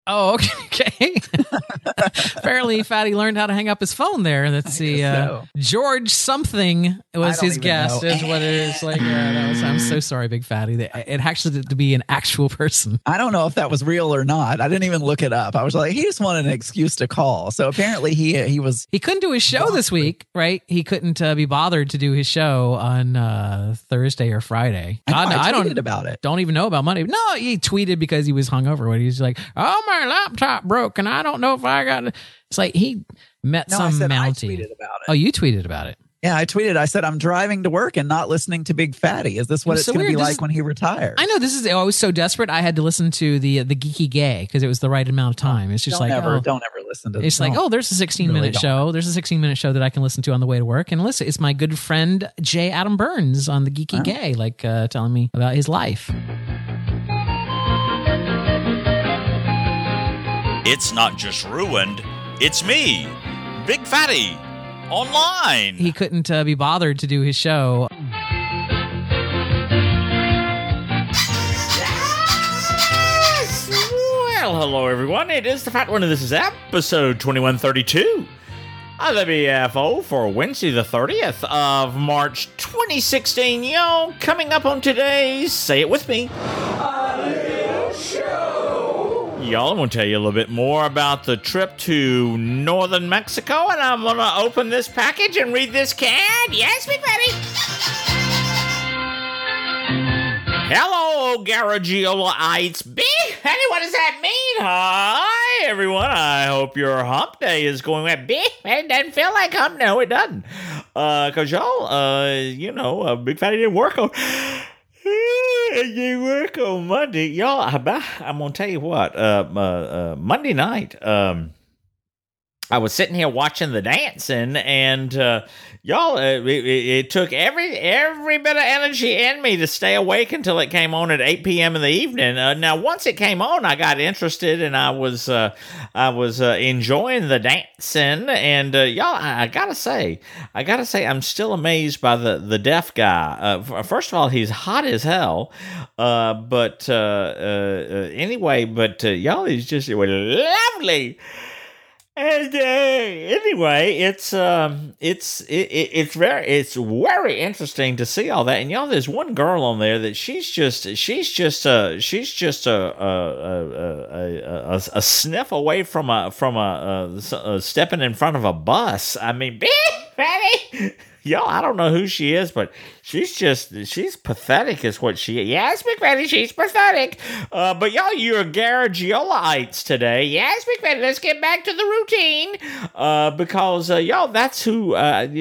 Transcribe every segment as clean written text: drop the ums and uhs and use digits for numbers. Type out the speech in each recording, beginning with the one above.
Oh, okay. Apparently, Fatty learned how to hang up his phone there. Let's see. so. George something was his guest, is what it is. Like, I'm so sorry, Big Fatty. It actually had to be an actual person. I don't know if that was real or not. I didn't even look it up. I was like, he just wanted an excuse to call. So apparently he couldn't do his show this week, right? He couldn't be bothered to do his show on Thursday or Friday. I tweeted about it. Don't even know about Monday. No, he tweeted because he was hungover. He's like, oh, my laptop broke and I don't know if I got it. It's like he met some Mountie. I tweeted about it. Oh, you tweeted about it. Yeah, I tweeted. I said, I'm driving to work and not listening to Big Fatty. Is this what it's going to be like when he retires? I know this is. I was so desperate. I had to listen to the Geeky Gay because it was the right amount of time. It's just don't ever listen to. It's like, there's a 16-minute show. There's a 16-minute show that I can listen to on the way to work. And listen, it's my good friend J. Adam Burns on the Geeky Gay, telling me about his life. It's not just ruined, it's me, Big Fatty, online. He couldn't be bothered to do his show. Well, hello everyone, it is the Fat One, and this is episode 2132 of the BFO for Wednesday the 30th of March 2016. Yo, coming up on today's Say It With Me, y'all, I'm going to tell you a little bit more about the trip to northern Mexico, and I'm going to open this package and read this card. Yes, Big Fatty? Hello, Garagiola-ites. Big Fatty, what does that mean? Hi, everyone. I hope your hump day is going well. Big Fatty doesn't feel like hump. No, it doesn't. Because y'all, Big Fatty didn't work on... You work on Monday, y'all. I'm gonna tell you what. Monday night, I was sitting here watching the dancing, and y'all, it took every bit of energy in me to stay awake until it came on at 8 p.m. in the evening. Now, once it came on, I got interested, and I was enjoying the dancing. And y'all, I gotta say, I'm still amazed by the deaf guy. First of all, he's hot as hell. But y'all, he's just lovely. And anyway, it's very interesting to see all that. And y'all, there's one girl on there that she's just a sniff away from a stepping in front of a bus. I mean, Big Fatty. Y'all, I don't know who she is, but she's pathetic is what she is. Yes, Big Fatty, she's pathetic. But y'all, you're Garagiola-ites today. Yes, Big Fatty, let's get back to the routine. Because, y'all, that's who,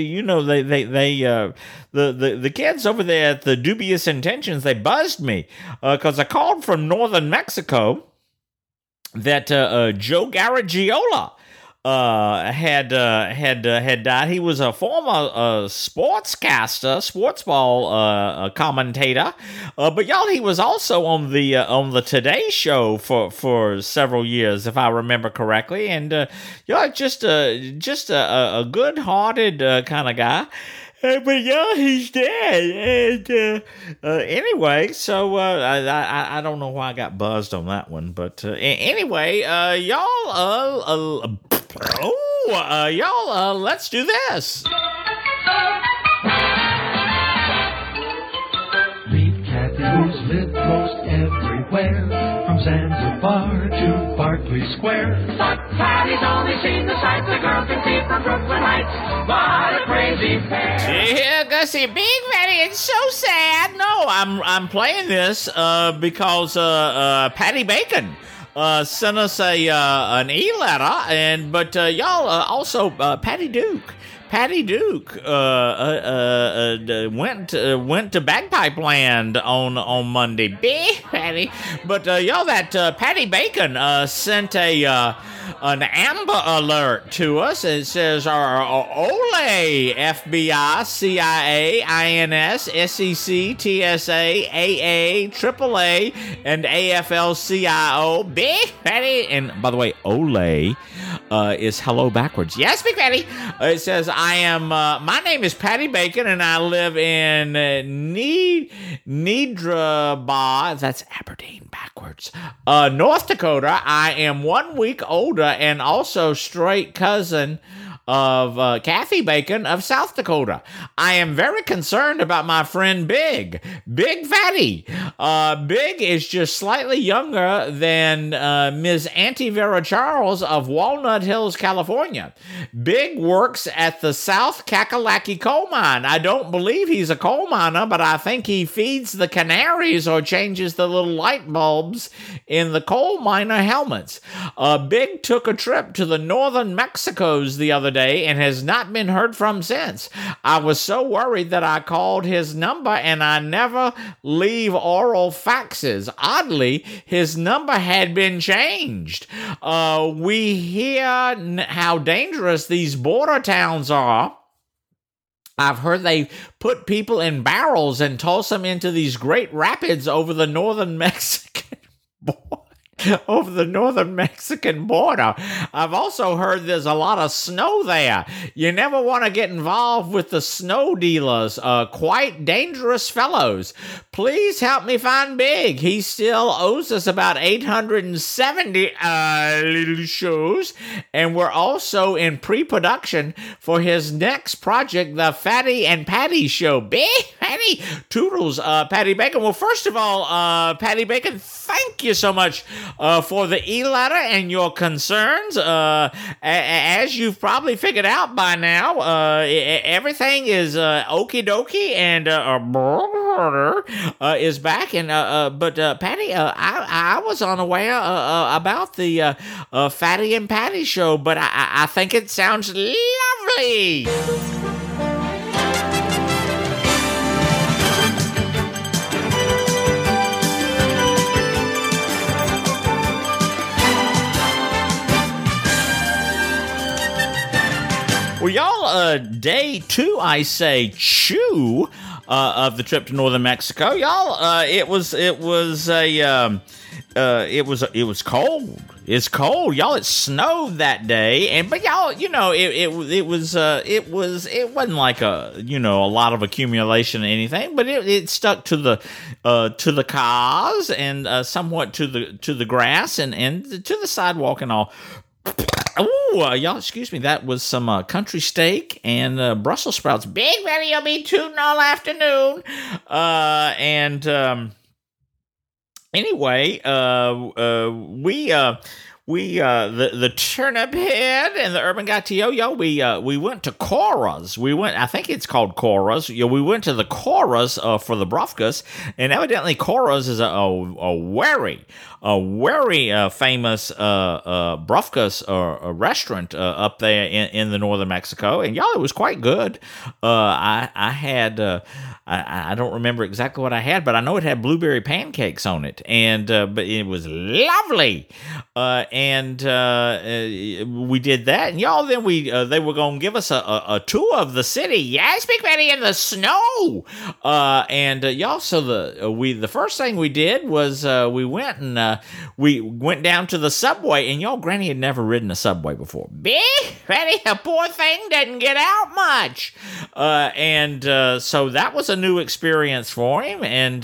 the kids over there at the Dubious Intentions, they buzzed me. Because I called from northern Mexico that Joe Garagiola had died. He was a former sports ball commentator, but y'all, he was also on the Today Show for several years, if I remember correctly. And y'all, just a good-hearted kind of guy. But y'all, he's dead. And anyway, so I don't know why I got buzzed on that one. But anyway, y'all, let's do this. Meet Kathy, who's lived most everywhere, from Zanzibar to Berkeley Square. But Patty's only seen the sights a girl can see from Brooklyn Heights. What a crazy pair! Yeah, Gussie, Big Fatty, it's so sad. No, I'm playing this because Patty Bacon sent us an e-letter, but y'all, also Patty Duke. Patty Duke went to Bagpipe Land on Monday. Big Patty. But y'all, that Patty Bacon sent an Amber Alert to us. It says Ole, FBI, CIA, INS, SEC, TSA, AA, AAA, and AFL-CIO. Big Patty. And by the way, Ole is hello backwards. Yes, Big Patty. It says, I am. My name is Patty Bacon, and I live in Nedraba. That's Aberdeen backwards. North Dakota. I am 1 week older and also straight cousin of Kathy Bacon of South Dakota. I am very concerned about my friend Big Fatty. Big is just slightly younger than Ms. Auntie Vera Charles of Walnut Hills, California. Big works at the South Kakalaki coal mine. I don't believe he's a coal miner, but I think he feeds the canaries or changes the little light bulbs in the coal miner helmets. Big took a trip to the northern Mexicos the other day and has not been heard from since. I was so worried that I called his number, and I never leave oral faxes. Oddly, his number had been changed. We hear how dangerous these border towns are. I've heard they put people in barrels and toss them into these great rapids over the northern Mexican border. I've also heard there's a lot of snow there. You never want to get involved with the snow dealers. Quite dangerous fellows. Please help me find Big. He still owes us about 870 little shows, and we're also in pre-production for his next project, the Fatty and Patty Show. Big Patty Toodles, Patty Bacon. Well, first of all, Patty Bacon, thank you so much for the e-letter and your concerns. As you've probably figured out by now, everything is okie dokie, and is back. And but Patty, I was unaware about the Fatty and Patty Show, but I think it sounds lovely. Well, y'all, day 2, I say, of the trip to northern Mexico. Y'all, it was cold. It's cold, y'all. It snowed that day, but y'all, it wasn't like a lot of accumulation or anything, but it stuck to the cars and somewhat to the grass and to the sidewalk and all. Oh, y'all, excuse me. That was some country steak and Brussels sprouts. Big Betty will be tooting all afternoon. Anyway, the Turnip Head and the Urban Gatillo, we went to Cora's. I think it's called Cora's. We went to the Cora's for the Brofkas, and evidently Cora's is a very famous Brofkas restaurant up there in the northern Mexico, and y'all, it was quite good. I had. I don't remember exactly what I had, but I know it had blueberry pancakes on it, and but it was lovely. And we did that, and y'all, then they were gonna give us a tour of the city. Yes, Big Betty, in the snow. Y'all, so the first thing we did was we went down to the subway, and y'all, Granny had never ridden a subway before. Big Betty, a poor thing, didn't get out much, so that was a new experience for him, and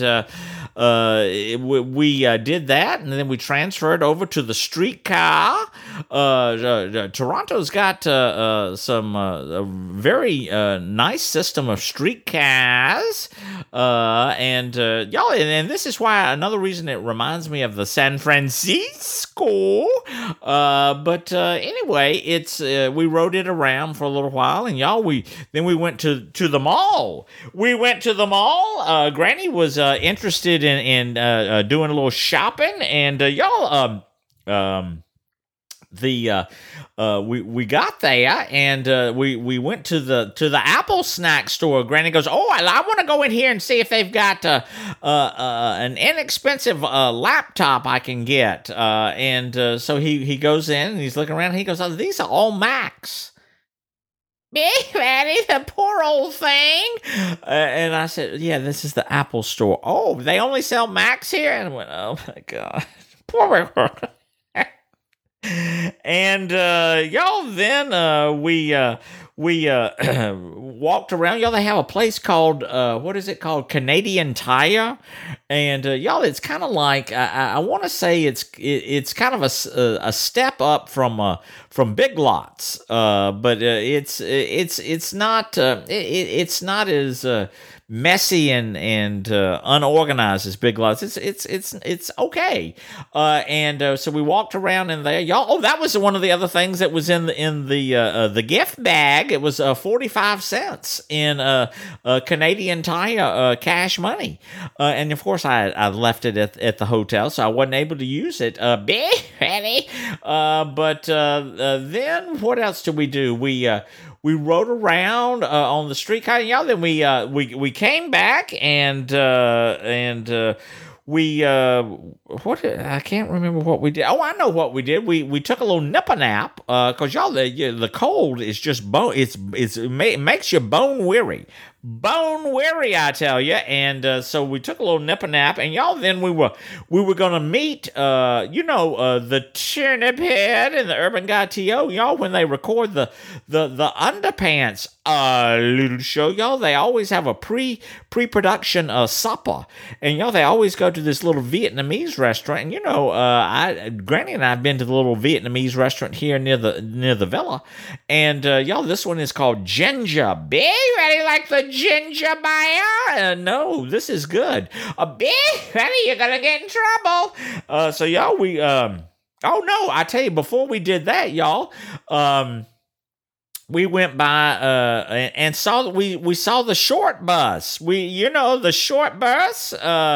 we did that, and then we transferred over to the streetcar. Toronto's got some very nice system of streetcars, and y'all, and this is why another reason it reminds me of the San Francisco. But anyway, it's we rode it around for a little while, and y'all, then we went to the mall. We went to the mall. Granny was interested in doing a little shopping, and y'all, we got there, and we went to the Apple snack store. Granny goes, "Oh, I want to go in here and see if they've got an inexpensive laptop I can get." So he goes in and he's looking around. And he goes, "Oh, these are all Macs." Big Betty, the poor old thing. And I said, "Yeah, this is the Apple store." "Oh, they only sell Macs here?" And I went, "Oh my God, poor girl." And y'all, then we walked around. Y'all, they have a place called what is it called? Canadian Tire. And y'all, it's kind of like I want to say it's kind of a step up from Big Lots, but it's not as messy and unorganized as Big Lots. It's okay. So we walked around in there, y'all. Oh, that was one of the other things that was in the gift bag. It was 45 cents in Canadian Tire cash money, and of course I left it at the hotel, so I wasn't able to use it. But then what else did we do? We rode around on the streetcar, y'all. Then we came back and I can't remember what we did. Oh, I know what we did. We took a little nipper nap because y'all, the cold is just it makes you bone weary. Bone weary, I tell you. And so we took a little nipper nap, and y'all, then we were gonna meet the Turnip Head and the Urban Guy T.O., y'all, when they record the Underpants little show, y'all. They always have a pre-production supper, and y'all, they always go to this little Vietnamese restaurant. And Granny and I have been to the little Vietnamese restaurant here near the villa, and y'all, this one is called Ginger. Big ready like the ginger buyer? No, this is good. Big ready, you're gonna get in trouble. So y'all, we oh no, I tell you, before we did that, y'all, we went by and saw we saw the short bus. The short bus.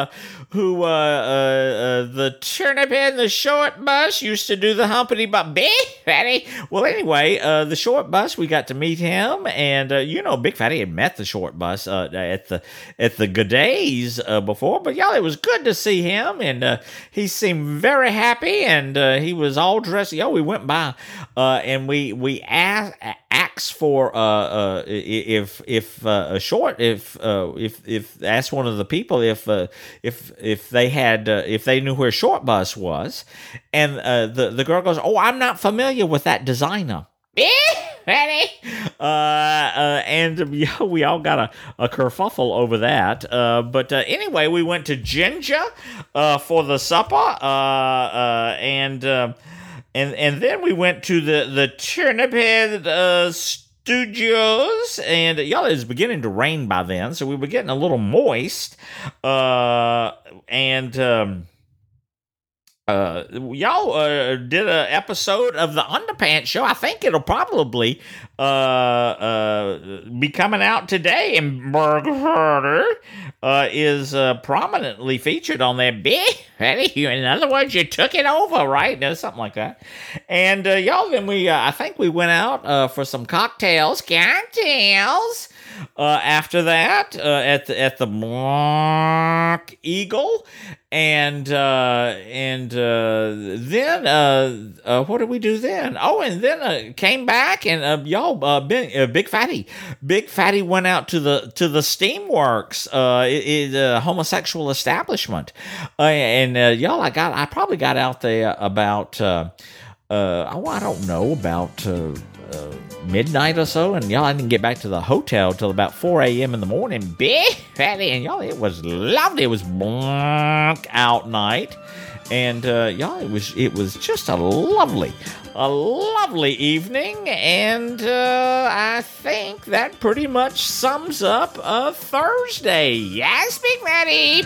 The Turnip Head and the short bus used to do the humpity bump. Big Fatty. Well, anyway, the short bus, we got to meet him, and Big Fatty had met the short bus at the Godays before. But y'all, it was good to see him, and he seemed very happy, and he was all dressed. Yo, we went by and we asked for if asked one of the people if they knew where Short Bus was, and the girl goes, "Oh, I'm not familiar with that designer." And we all got a kerfuffle over that. But anyway, we went to Ginger for the supper, and then we went to the Turnip Head Studios, and y'all, it was beginning to rain by then, so we were getting a little moist, y'all did an episode of the Underpants Show. I think it'll probably be coming out today, and Berg is prominently featured on there. In other words, you took it over, right? Something like that. And y'all, then I think we went out for some cocktails. After that, at the Black Eagle, and then what did we do then? Oh, and then came back, and Big Fatty went out to the Steamworks, homosexual establishment, and y'all, I probably got out there about I don't know, about midnight or so, and y'all, I didn't get back to the hotel till about 4 a.m. in the morning. Big Fatty, and y'all, it was lovely. It was blackout night, and y'all, it was just a lovely evening, and I think that pretty much sums up Thursday. Yes, Big Fatty.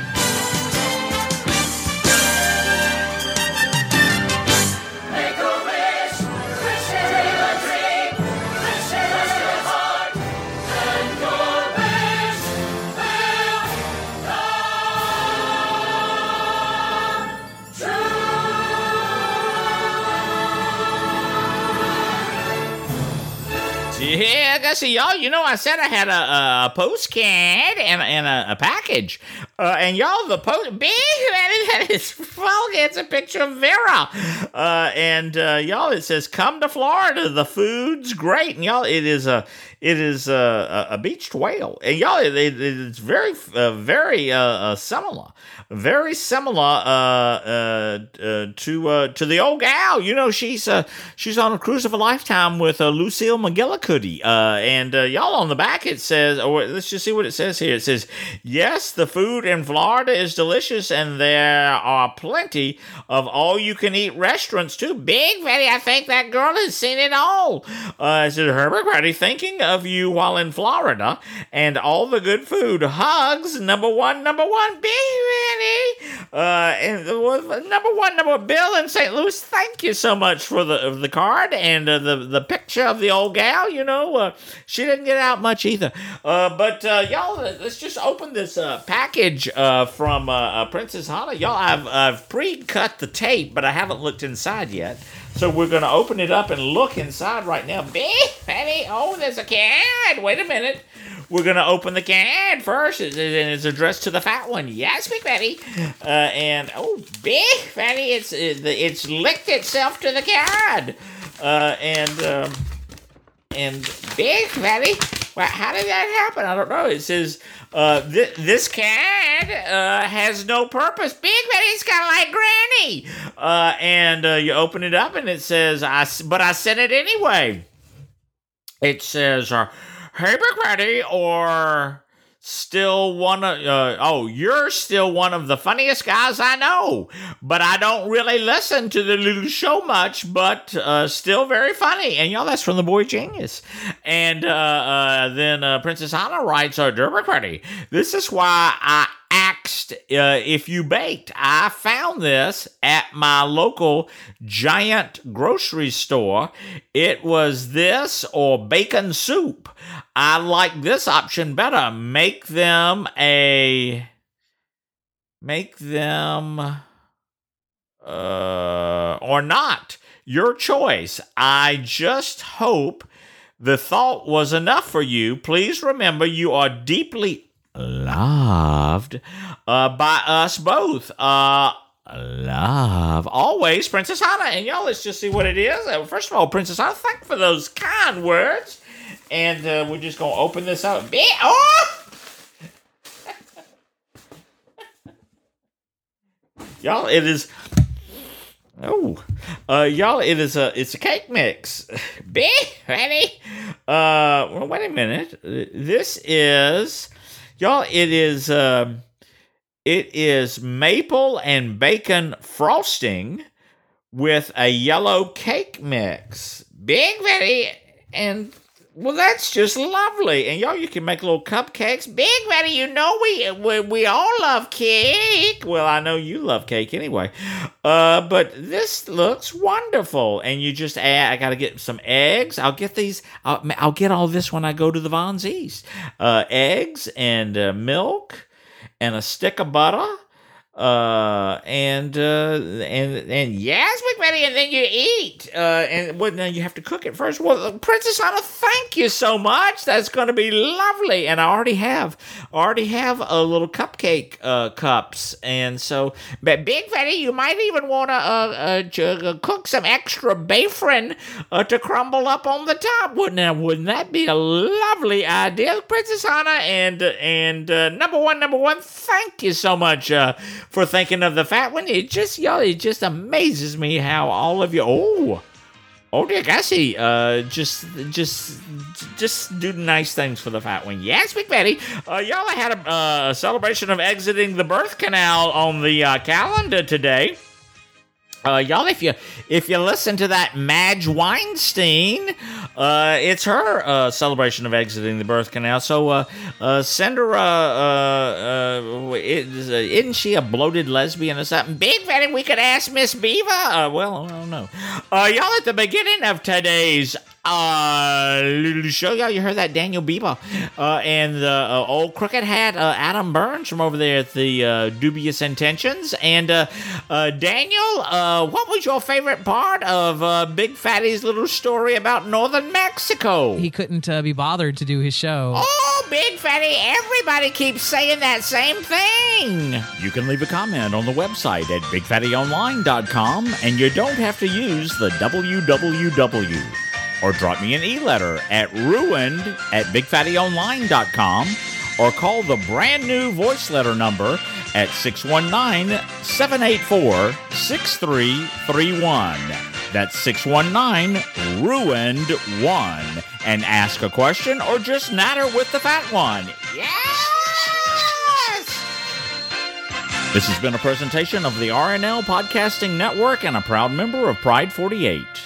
Yeah, I see, y'all. I said I had a postcard and a package And y'all, the post, big, that is funky. It's a picture of Vera. And y'all, it says, "Come to Florida. The food's great." And y'all, it is a beached whale. And y'all, it's very similar. Very similar to the old gal. You know, she's on a cruise of a lifetime with Lucille McGillicuddy. And y'all, on the back it says, or let's just see what it says here. It says, "Yes, the food in Florida is delicious, and there are plenty of all-you-can-eat restaurants too." Big Betty, I think that girl has seen it all. It says, "Herbert Grady, thinking of you while in Florida, and all the good food. Hugs, number one, Big Betty." And number one, Bill in St. Louis. Thank you so much for the card and the picture of the old gal. You know, she didn't get out much either. But y'all, let's just open this package from Princess Hana. Y'all, I've pre-cut the tape, but I haven't looked inside yet. So we're going to open it up and look inside right now. Big Betty, oh, there's a can. Wait a minute. We're going to open the can first, and it's addressed to the fat one. Yes, Big Betty. And, oh, Big Betty, it's licked itself to the can. And Big Betty, well, how did that happen? I don't know. It says, this can has no purpose. Big Betty's kind of like Granny. And you open it up, and it says, but I sent it anyway. It says, "Hey, Big Betty," or still one of, "You're still one of the funniest guys I know, but I don't really listen to the little show much, but still very funny." And y'all, that's from the boy Genius. And then Princess Hana writes, "Dear Big Betty, this is why I asked if you baked. I found this at my local giant grocery store. It was this or bacon soup. I like this option better. Make them or not. Your choice. I just hope the thought was enough for you. Please remember you are deeply loved by us both. Love. Always, Princess Hana." And y'all, let's just see what it is. First of all, Princess Hana, thank you for those kind words. And we're just going to open this up. Oh! Y'all, it is... Oh. Y'all, it's a cake mix. Big Betty. Well, wait a minute. This is... Y'all, it is maple and bacon frosting with a yellow cake mix. Big Betty, and well, that's just lovely. And y'all, you can make little cupcakes. Big Betty, you know we all love cake. Well, I know you love cake anyway. But this looks wonderful. And you just add, I got to get some eggs. I'll get these. I'll get all this when I go to the Von Z's. Eggs and milk and a stick of butter. And yes, Big Betty, and then you eat. And well, now you have to cook it first. Well, Princess Hana, thank you so much. That's going to be lovely. And I already have a little cupcake cups. And so, but Big Betty, you might even want to cook some extra bafrin to crumble up on the top. Wouldn't that be a lovely idea, Princess Hana? And number one, thank you so much for thinking of the fat one. It just amazes me how all of you, oh dear Gussie, just do nice things for the fat one. Yes, Big Betty. Y'all had a celebration of exiting the birth canal on the calendar today. Y'all, if you listen to that Madge Weinstein, it's her celebration of exiting the birth canal. So send her, isn't she a bloated lesbian or something? Big Betty, we could ask Miss Beaver. Well, I don't know. Y'all, at the beginning of today's little show, y'all, you heard that Daniel Bieber and the old crooked hat Adam Burns from over there at the Dubious Intentions. And Daniel, what was your favorite part of Big Fatty's little story about northern Mexico? He couldn't be bothered to do his show. Oh, Big Fatty, everybody keeps saying that same thing. Zing! You can leave a comment on the website at bigfattyonline.com, and you don't have to use the www. Or drop me an e-letter at ruined@bigfattyonline.com, or call the brand new voice letter number at 619-784-6331. That's 619-RUINED1. And ask a question or just natter with the fat one. Yes! This has been a presentation of the RNL Podcasting Network and a proud member of Pride 48.